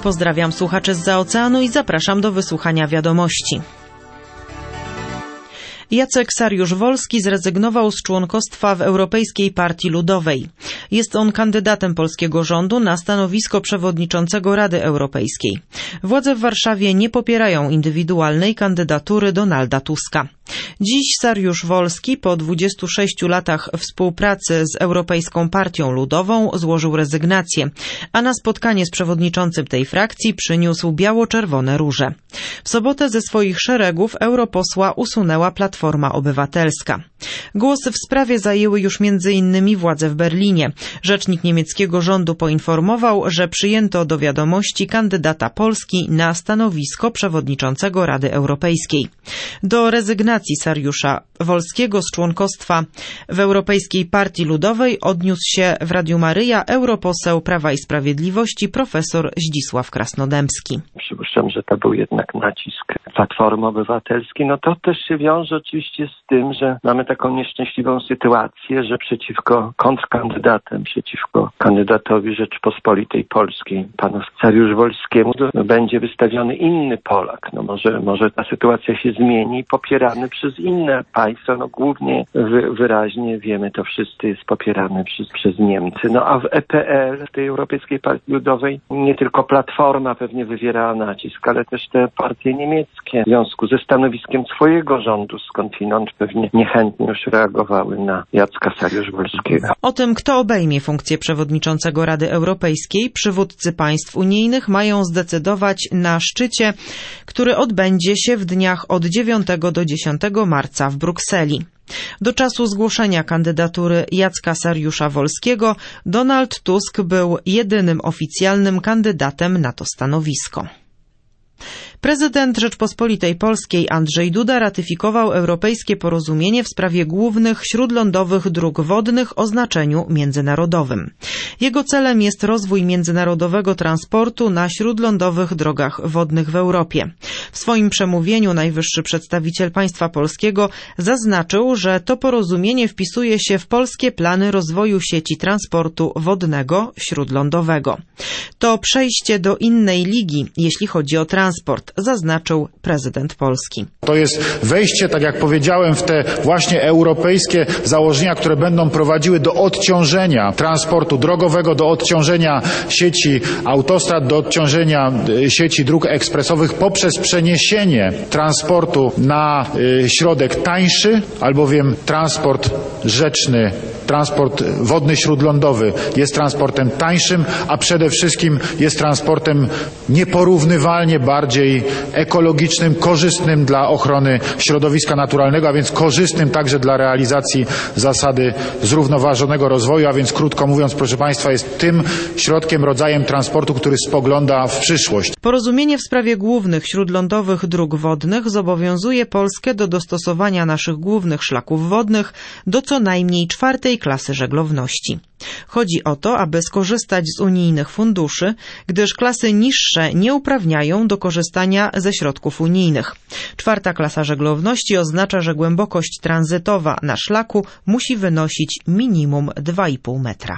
Pozdrawiam słuchaczy zza oceanu i zapraszam do wysłuchania wiadomości. Jacek Sariusz-Wolski zrezygnował z członkostwa w Europejskiej Partii Ludowej. Jest on kandydatem polskiego rządu na stanowisko przewodniczącego Rady Europejskiej. Władze w Warszawie nie popierają indywidualnej kandydatury Donalda Tuska. Dziś Sariusz-Wolski po 26 latach współpracy z Europejską Partią Ludową złożył rezygnację, a na spotkanie z przewodniczącym tej frakcji przyniósł biało-czerwone róże. W sobotę ze swoich szeregów europosła usunęła Platforma Obywatelska. Głos w sprawie zajęły już m.in. władze w Berlinie. Rzecznik niemieckiego rządu poinformował, że przyjęto do wiadomości kandydata Polski na stanowisko przewodniczącego Rady Europejskiej. Do rezygnacji Sariusza Wolskiego z członkostwa w Europejskiej Partii Ludowej odniósł się w Radiu Maryja europoseł Prawa i Sprawiedliwości profesor Zdzisław Krasnodębski. Przypuszczam, że to był jednak nacisk Platformy Obywatelskiej. No to też się wiąże oczywiście z tym, że mamy taką nieszczęśliwą sytuację, że przeciwko kontrkandydatem, przeciwko kandydatowi Rzeczypospolitej Polskiej, panu Sariusz-Wolskiemu, będzie wystawiony inny Polak. No może ta sytuacja się zmieni, popierany przez inne państwa. No głównie wyraźnie wiemy, to wszyscy jest popierany przez Niemcy. No a w EPL, w tej Europejskiej Partii Ludowej, nie tylko Platforma pewnie wywiera nacisk, ale też te partie niemieckie w związku ze stanowiskiem swojego rządu skądinąd pewnie niechętnie już reagowały na Jacka Sariusz-Wolskiego. O tym, kto obejmie funkcję przewodniczącego Rady Europejskiej, przywódcy państw unijnych mają zdecydować na szczycie, który odbędzie się w dniach od 9 do 10 marca w Brukseli. Do czasu zgłoszenia kandydatury Jacka Sariusza-Wolskiego Donald Tusk był jedynym oficjalnym kandydatem na to stanowisko. Prezydent Rzeczpospolitej Polskiej Andrzej Duda ratyfikował europejskie porozumienie w sprawie głównych śródlądowych dróg wodnych o znaczeniu międzynarodowym. Jego celem jest rozwój międzynarodowego transportu na śródlądowych drogach wodnych w Europie. W swoim przemówieniu najwyższy przedstawiciel państwa polskiego zaznaczył, że to porozumienie wpisuje się w polskie plany rozwoju sieci transportu wodnego śródlądowego. To przejście do innej ligi, jeśli chodzi o transport, zaznaczył prezydent Polski. To jest wejście, tak jak powiedziałem, w te właśnie europejskie założenia, które będą prowadziły do odciążenia transportu drogowego, do odciążenia sieci autostrad, do odciążenia sieci dróg ekspresowych poprzez przeniesienie transportu na środek tańszy, albowiem transport rzeczny, transport wodny śródlądowy jest transportem tańszym, a przede wszystkim jest transportem nieporównywalnie bardziej ekologicznym, korzystnym dla ochrony środowiska naturalnego, a więc korzystnym także dla realizacji zasady zrównoważonego rozwoju, a więc krótko mówiąc, proszę Państwa, jest tym środkiem, rodzajem transportu, który spogląda w przyszłość. Porozumienie w sprawie głównych śródlądowych dróg wodnych zobowiązuje Polskę do dostosowania naszych głównych szlaków wodnych do co najmniej 4. klasy żeglowności. Chodzi o to, aby skorzystać z unijnych funduszy, gdyż klasy niższe nie uprawniają do korzystania ze środków unijnych. 4. klasa żeglowności oznacza, że głębokość tranzytowa na szlaku musi wynosić minimum 2,5 metra.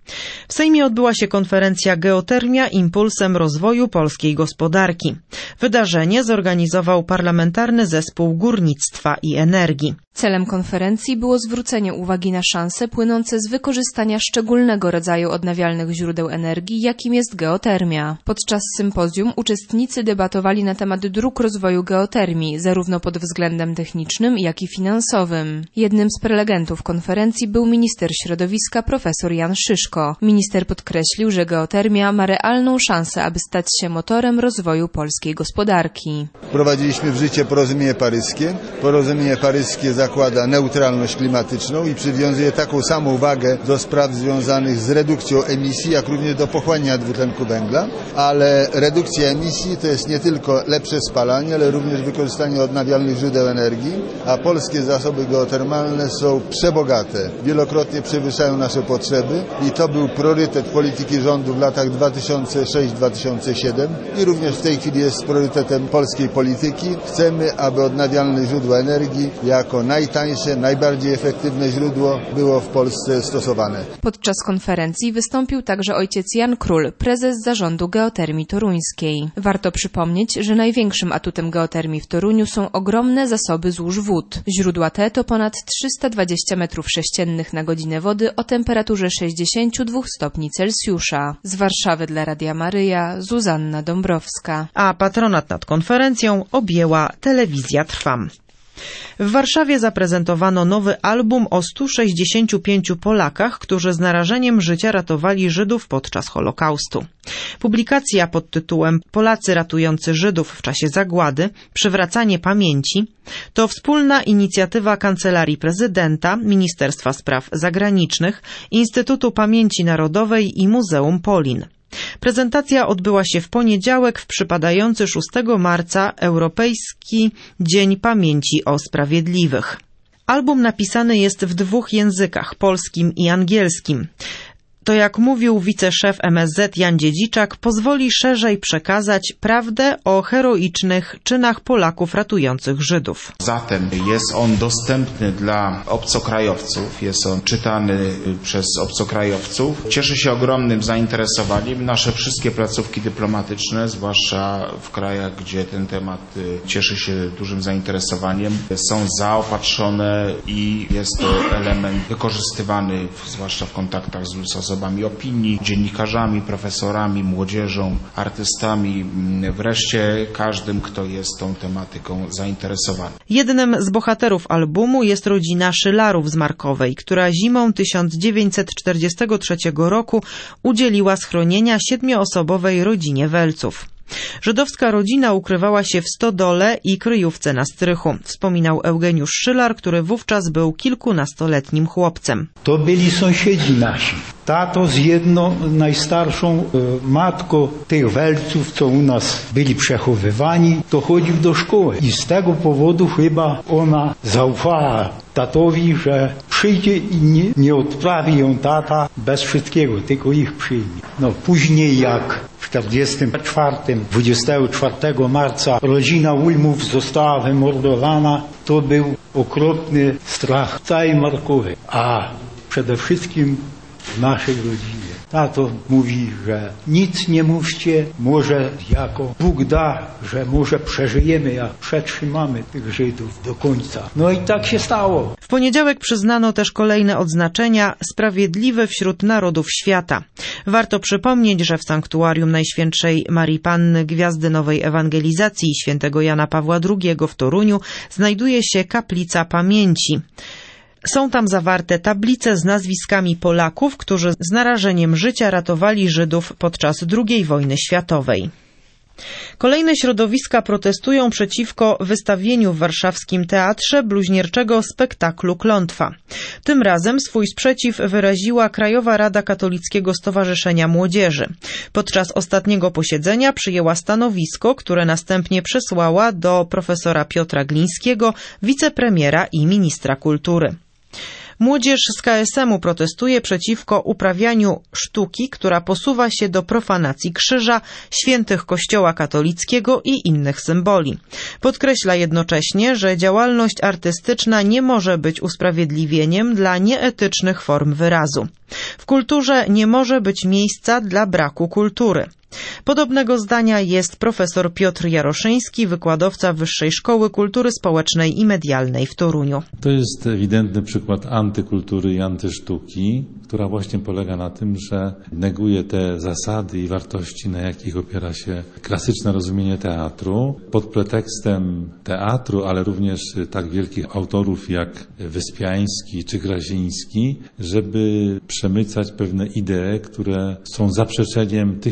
W Sejmie odbyła się konferencja Geotermia impulsem rozwoju polskiej gospodarki. Wydarzenie zorganizował Parlamentarny Zespół Górnictwa i Energii. Celem konferencji było zwrócenie uwagi na szanse płynące z wykorzystania szczególnego rodzaju odnawialnych źródeł energii, jakim jest geotermia. Podczas sympozjum uczestnicy debatowali na temat dróg rozwoju geotermii, zarówno pod względem technicznym, jak i finansowym. Jednym z prelegentów konferencji był minister środowiska profesor Jan Szyszko. Minister podkreślił, że geotermia ma realną szansę, aby stać się motorem rozwoju polskiej gospodarki. Wprowadziliśmy w życie porozumienie paryskie. Porozumienie paryskie zakłada neutralność klimatyczną i przywiązuje taką samą wagę do spraw związanych z redukcją emisji, jak również do pochłaniania dwutlenku węgla, ale redukcja emisji to jest nie tylko lepsze spalanie, ale również wykorzystanie odnawialnych źródeł energii, a polskie zasoby geotermalne są przebogate, wielokrotnie przewyższają nasze potrzeby i to To był priorytet polityki rządu w latach 2006-2007 i również w tej chwili jest priorytetem polskiej polityki. Chcemy, aby odnawialne źródła energii jako najtańsze, najbardziej efektywne źródło było w Polsce stosowane. Podczas konferencji wystąpił także ojciec Jan Król, prezes zarządu Geotermii Toruńskiej. Warto przypomnieć, że największym atutem geotermii w Toruniu są ogromne zasoby złóż wód. Źródła te to ponad 320 m3 na godzinę wody o temperaturze 62 stopni Celsjusza. Z Warszawy dla Radia Maryja, Zuzanna Dąbrowska. A patronat nad konferencją objęła Telewizja Trwam. W Warszawie zaprezentowano nowy album o 165 Polakach, którzy z narażeniem życia ratowali Żydów podczas Holokaustu. Publikacja pod tytułem Polacy ratujący Żydów w czasie zagłady – Przywracanie pamięci to wspólna inicjatywa Kancelarii Prezydenta, Ministerstwa Spraw Zagranicznych, Instytutu Pamięci Narodowej i Muzeum Polin. Prezentacja odbyła się w poniedziałek w przypadający 6 marca Europejski Dzień Pamięci o Sprawiedliwych. Album napisany jest w 2 językach, polskim i angielskim. To, jak mówił wiceszef MSZ Jan Dziedziczak, pozwoli szerzej przekazać prawdę o heroicznych czynach Polaków ratujących Żydów. Zatem jest on dostępny dla obcokrajowców, jest on czytany przez obcokrajowców. Cieszy się ogromnym zainteresowaniem. Nasze wszystkie placówki dyplomatyczne, zwłaszcza w krajach, gdzie ten temat cieszy się dużym zainteresowaniem, są zaopatrzone i jest to element wykorzystywany, zwłaszcza w kontaktach z osobami opinii, dziennikarzami, profesorami, młodzieżą, artystami, wreszcie każdym, kto jest tą tematyką zainteresowany. Jednym z bohaterów albumu jest rodzina Szylarów z Markowej, która zimą 1943 roku udzieliła schronienia 7-osobowej rodzinie Welców. Żydowska rodzina ukrywała się w stodole i kryjówce na strychu, wspominał Eugeniusz Szylar, który wówczas był kilkunastoletnim chłopcem. To byli sąsiedzi nasi. Tato z jedną najstarszą matką tych Welców, co u nas byli przechowywani, to chodził do szkoły. I z tego powodu chyba ona zaufała tatowi, że przyjdzie i nie odprawi ją tata bez wszystkiego, tylko ich przyjmie. No później jak w 24 marca rodzina Ulmów została wymordowana, to był okropny strach w całej Markowej, a przede wszystkim w naszej rodzinie. Tato mówi, że nic nie mówcie, może jako Bóg da, że może przeżyjemy, jak przetrzymamy tych Żydów do końca. No i tak się stało. W poniedziałek przyznano też kolejne odznaczenia Sprawiedliwe wśród Narodów Świata. Warto przypomnieć, że w Sanktuarium Najświętszej Marii Panny Gwiazdy Nowej Ewangelizacji świętego Jana Pawła II w Toruniu znajduje się Kaplica Pamięci. Są tam zawarte tablice z nazwiskami Polaków, którzy z narażeniem życia ratowali Żydów podczas II wojny światowej. Kolejne środowiska protestują przeciwko wystawieniu w warszawskim teatrze bluźnierczego spektaklu Klątwa. Tym razem swój sprzeciw wyraziła Krajowa Rada Katolickiego Stowarzyszenia Młodzieży. Podczas ostatniego posiedzenia przyjęła stanowisko, które następnie przesłała do profesora Piotra Glińskiego, wicepremiera i ministra kultury. Młodzież z KSM-u protestuje przeciwko uprawianiu sztuki, która posuwa się do profanacji krzyża, świętych Kościoła katolickiego i innych symboli. Podkreśla jednocześnie, że działalność artystyczna nie może być usprawiedliwieniem dla nieetycznych form wyrazu. W kulturze nie może być miejsca dla braku kultury. Podobnego zdania jest profesor Piotr Jaroszyński, wykładowca Wyższej Szkoły Kultury Społecznej i Medialnej w Toruniu. To jest ewidentny przykład antykultury i antysztuki, która właśnie polega na tym, że neguje te zasady i wartości, na jakich opiera się klasyczne rozumienie teatru. Pod pretekstem teatru, ale również tak wielkich autorów jak Wyspiański czy Graziński, żeby przemycać pewne idee, które są zaprzeczeniem tych intencji,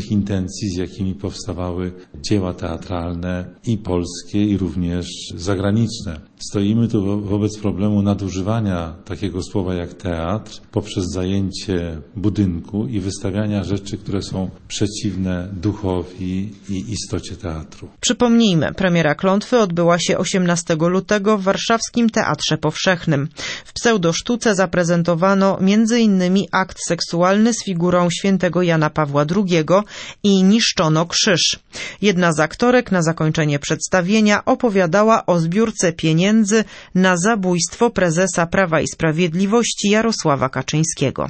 konwencji, z jakimi powstawały dzieła teatralne i polskie, i również zagraniczne. Stoimy tu wobec problemu nadużywania takiego słowa jak teatr poprzez zajęcie budynku i wystawiania rzeczy, które są przeciwne duchowi i istocie teatru. Przypomnijmy, premiera Klątwy odbyła się 18 lutego w warszawskim Teatrze Powszechnym. W pseudosztuce zaprezentowano m.in. akt seksualny z figurą świętego Jana Pawła II i niszczono krzyż. Jedna z aktorek na zakończenie przedstawienia opowiadała o zbiórce pieniędzy na zabójstwo prezesa Prawa i Sprawiedliwości Jarosława Kaczyńskiego.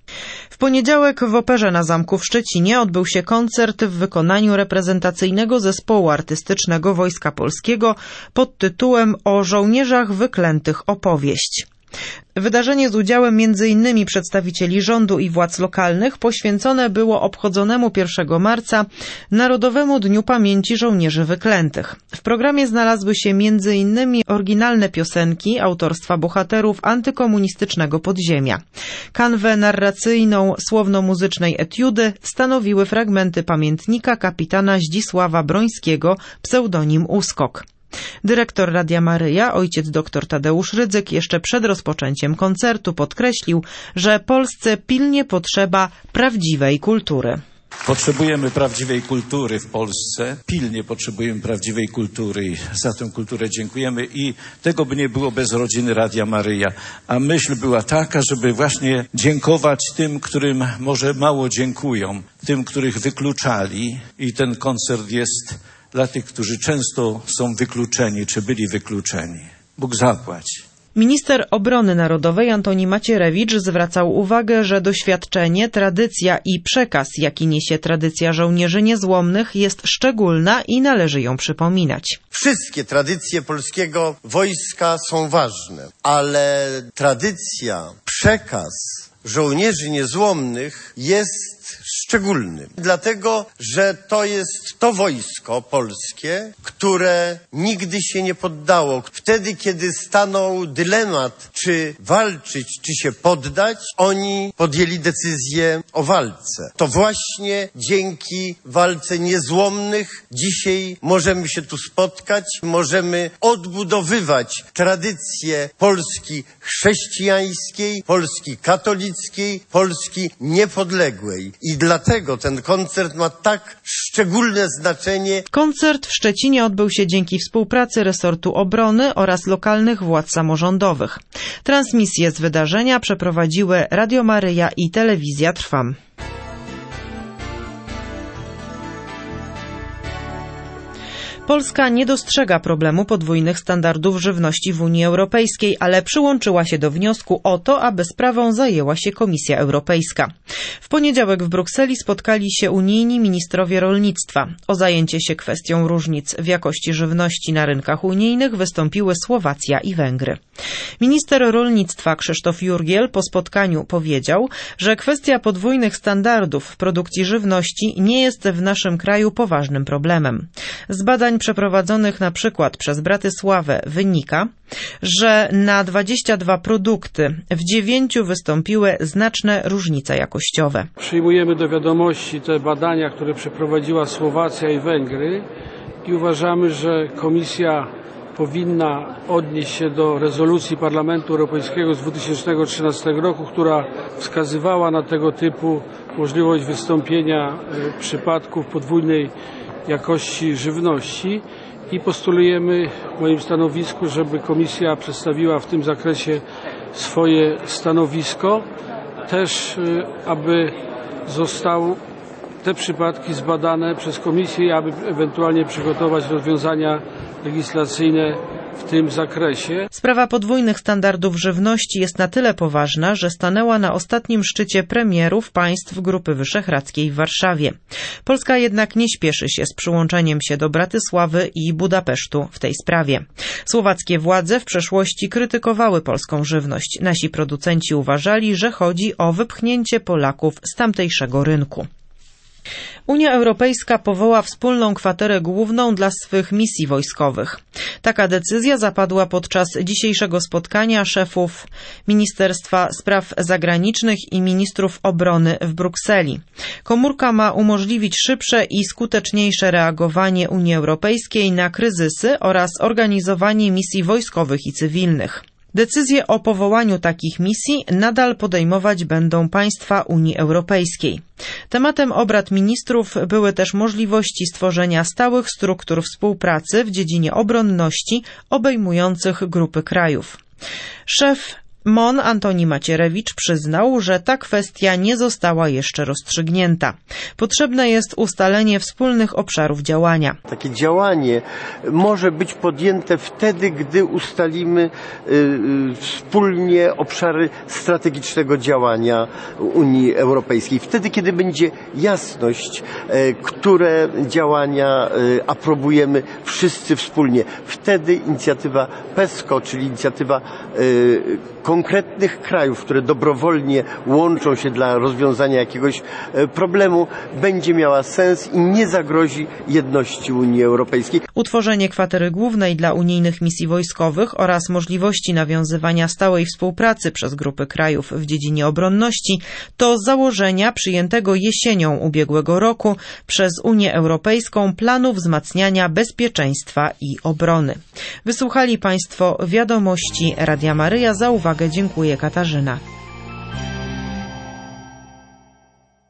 W poniedziałek w Operze na Zamku w Szczecinie odbył się koncert w wykonaniu reprezentacyjnego zespołu artystycznego Wojska Polskiego pod tytułem O żołnierzach wyklętych opowieść. Wydarzenie z udziałem m.in. przedstawicieli rządu i władz lokalnych poświęcone było obchodzonemu 1 marca Narodowemu Dniu Pamięci Żołnierzy Wyklętych. W programie znalazły się m.in. oryginalne piosenki autorstwa bohaterów antykomunistycznego podziemia. Kanwę narracyjną słowno-muzycznej etiudy stanowiły fragmenty pamiętnika kapitana Zdzisława Brońskiego, pseudonim Uskok. Dyrektor Radia Maryja, ojciec dr Tadeusz Rydzyk, jeszcze przed rozpoczęciem koncertu podkreślił, że Polsce pilnie potrzeba prawdziwej kultury. Potrzebujemy prawdziwej kultury w Polsce, pilnie potrzebujemy prawdziwej kultury i za tę kulturę dziękujemy i tego by nie było bez rodziny Radia Maryja. A myśl była taka, żeby właśnie dziękować tym, którym może mało dziękują, tym, których wykluczali i ten koncert jest dla tych, którzy często są wykluczeni, czy byli wykluczeni. Bóg zapłać. Minister Obrony Narodowej Antoni Macierewicz zwracał uwagę, że doświadczenie, tradycja i przekaz, jaki niesie tradycja żołnierzy niezłomnych, jest szczególna i należy ją przypominać. Wszystkie tradycje polskiego wojska są ważne, ale tradycja, przekaz żołnierzy niezłomnych jest szczególny. Dlatego, że to jest to wojsko polskie, które nigdy się nie poddało. Wtedy, kiedy stanął dylemat, czy walczyć, czy się poddać, oni podjęli decyzję o walce. To właśnie dzięki walce niezłomnych dzisiaj możemy się tu spotkać, możemy odbudowywać tradycję Polski chrześcijańskiej, Polski katolickiej, Polski niepodległej. I dlatego ten koncert ma tak szczególne znaczenie. Koncert w Szczecinie odbył się dzięki współpracy resortu obrony oraz lokalnych władz samorządowych. Transmisję z wydarzenia przeprowadziły Radio Maryja i Telewizja Trwam. Polska nie dostrzega problemu podwójnych standardów żywności w Unii Europejskiej, ale przyłączyła się do wniosku o to, aby sprawą zajęła się Komisja Europejska. W poniedziałek w Brukseli spotkali się unijni ministrowie rolnictwa. O zajęcie się kwestią różnic w jakości żywności na rynkach unijnych wystąpiły Słowacja i Węgry. Minister rolnictwa Krzysztof Jurgiel po spotkaniu powiedział, że kwestia podwójnych standardów w produkcji żywności nie jest w naszym kraju poważnym problemem. Z badań przeprowadzonych na przykład przez Bratysławę wynika, że na 22 produkty w 9 wystąpiły znaczne różnice jakościowe. Przyjmujemy do wiadomości te badania, które przeprowadziła Słowacja i Węgry i uważamy, że Komisja powinna odnieść się do rezolucji Parlamentu Europejskiego z 2013 roku, która wskazywała na tego typu możliwość wystąpienia przypadków podwójnej jakości żywności i postulujemy w moim stanowisku, żeby Komisja przedstawiła w tym zakresie swoje stanowisko. Też, aby zostały te przypadki zbadane przez Komisję, aby ewentualnie przygotować rozwiązania legislacyjne w tym zakresie. Sprawa podwójnych standardów żywności jest na tyle poważna, że stanęła na ostatnim szczycie premierów państw Grupy Wyszehradzkiej w Warszawie. Polska jednak nie śpieszy się z przyłączeniem się do Bratysławy i Budapesztu w tej sprawie. Słowackie władze w przeszłości krytykowały polską żywność. Nasi producenci uważali, że chodzi o wypchnięcie Polaków z tamtejszego rynku. Unia Europejska powoła wspólną kwaterę główną dla swych misji wojskowych. Taka decyzja zapadła podczas dzisiejszego spotkania szefów Ministerstwa Spraw Zagranicznych i ministrów obrony w Brukseli. Komórka ma umożliwić szybsze i skuteczniejsze reagowanie Unii Europejskiej na kryzysy oraz organizowanie misji wojskowych i cywilnych. Decyzje o powołaniu takich misji nadal podejmować będą państwa Unii Europejskiej. Tematem obrad ministrów były też możliwości stworzenia stałych struktur współpracy w dziedzinie obronności obejmujących grupy krajów. Szef MON Antoni Macierewicz przyznał, że ta kwestia nie została jeszcze rozstrzygnięta. Potrzebne jest ustalenie wspólnych obszarów działania. Takie działanie może być podjęte wtedy, gdy ustalimy wspólnie obszary strategicznego działania Unii Europejskiej. Wtedy, kiedy będzie jasność, które działania aprobujemy wszyscy wspólnie. Wtedy inicjatywa PESCO, czyli inicjatywa konkretnych krajów, które dobrowolnie łączą się dla rozwiązania jakiegoś problemu, będzie miała sens i nie zagrozi jedności Unii Europejskiej. Utworzenie kwatery głównej dla unijnych misji wojskowych oraz możliwości nawiązywania stałej współpracy przez grupy krajów w dziedzinie obronności to założenia przyjętego jesienią ubiegłego roku przez Unię Europejską planu wzmacniania bezpieczeństwa i obrony. Wysłuchali Państwo wiadomości Radia Maryja. Za uwagę dziękuję, Katarzyna.